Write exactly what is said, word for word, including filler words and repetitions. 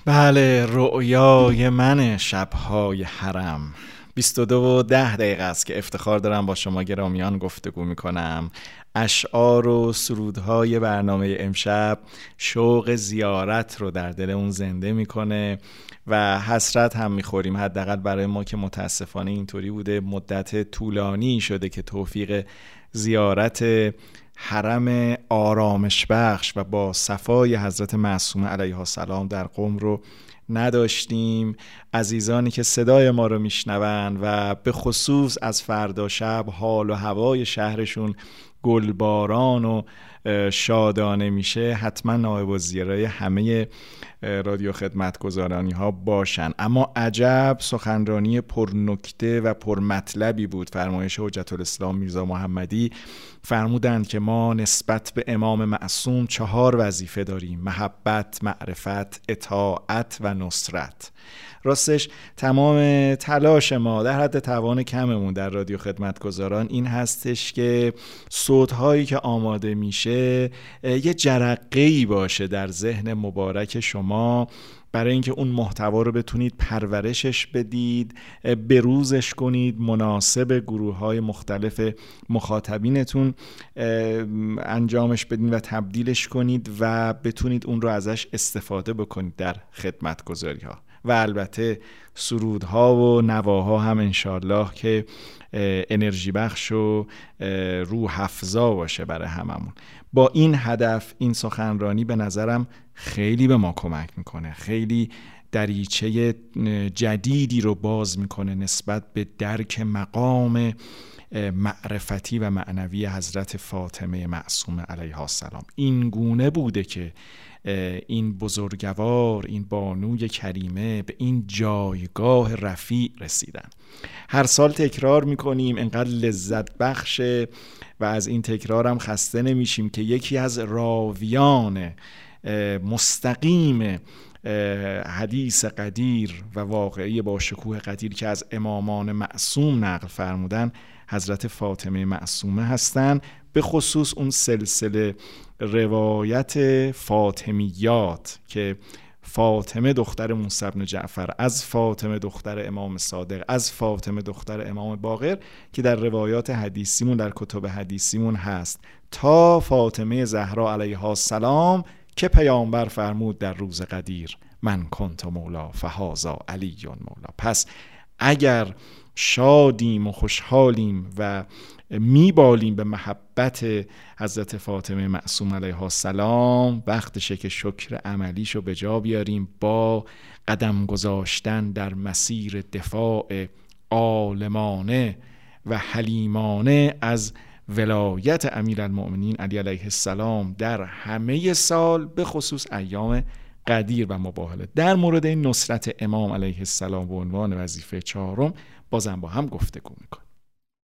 بله، رؤیای من شبهای حرم. بیست و دو و ده دقیقه است که افتخار دارم با شما گرامیان گفتگو میکنم. اشعار و سرودهای برنامه امشب شوق زیارت رو در دل اون زنده میکنه و حسرت هم میخوریم، حداقل برای ما که متاسفانه اینطوری بوده. مدت طولانی شده که توفیق زیارت حرم آرامش بخش و با صفای حضرت معصومه علیها السلام در قم رو نداشتیم. عزیزانی که صدای ما رو میشنون و به خصوص از فردا شب حال و هوای شهرشون گلباران و شادانه میشه، حتما نایب الزیرای همه رادیو خدمتگزارانی ها باشن. اما عجب سخنرانی پرنکته و پرمطلبی بود. فرمایش حجت الاسلام میرزا محمدی فرمودند که ما نسبت به امام معصوم چهار وظیفه داریم: محبت، معرفت، اطاعت و نصرت. راستش تمام تلاش ما در حد توان کممون در رادیو خدمتگزاران این هستش که صوت‌هایی که آماده میشه یه جرقه‌ای باشه در ذهن مبارک شما، برای اینکه اون محتوا رو بتونید پرورشش بدید، بروزش کنید، مناسب گروه‌های مختلف مخاطبینتون انجامش بدین و تبدیلش کنید و بتونید اون رو ازش استفاده بکنید در خدمتگزاری‌ها. و البته سرودها و نواها هم انشالله که انرژی بخش و روح افزا باشه برای هممون. با این هدف این سخنرانی به نظرم خیلی به ما کمک میکنه، خیلی دریچه جدیدی رو باز میکنه نسبت به درک مقام معرفتی و معنوی حضرت فاطمه معصومه علیها السلام. این گونه بوده که این بزرگوار، این بانوی کریمه به این جایگاه رفیع رسیدن. هر سال تکرار میکنیم، انقدر لذت بخشه و از این تکرارم خسته نمیشیم که یکی از راویان مستقیم حدیث قدیر و واقعی با شکوه قدیر که از امامان معصوم نقل فرمودن حضرت فاطمه معصومه هستند. به خصوص اون سلسله روایت فاطمیات که فاطمه دختر موسی بن جعفر از فاطمه دختر امام صادق از فاطمه دختر امام باقر که در روایات حدیثیمون در کتب حدیثیمون هست تا فاطمه زهرا علیها السلام که پیامبر فرمود در روز قدیر: من کنت مولا فهذا علی مولا. پس اگر شادیم و خوشحالیم و میبالیم به محبت حضرت فاطمه معصوم علیها السلام، وقتشه که شکر عملیشو به جا بیاریم با قدم گذاشتن در مسیر دفاع عالمانه و حلیمانه از ولایت امیرالمؤمنین علی علیه السلام در همه سال، به خصوص ایام قدیر و مباهله. در مورد این نصرت امام علیه السلام به عنوان وظیفه چهارم بازم با هم گفتگو میکنیم.